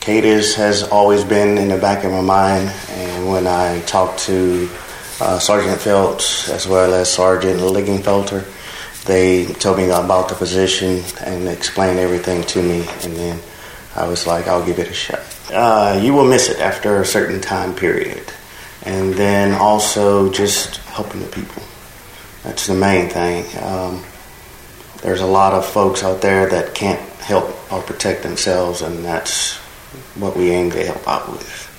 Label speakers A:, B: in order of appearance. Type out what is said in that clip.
A: Cadiz has always been in the back of my mind, and when I talked to Sergeant Phelps as well as Sergeant Liggenfelter, they told me about the position and explained everything to me, and then I was like, I'll give it a shot. You will miss it after a certain time period, and then also just helping the people. That's the main thing. There's a lot of folks out there that can't help or protect themselves, and that's what we aim to help out with.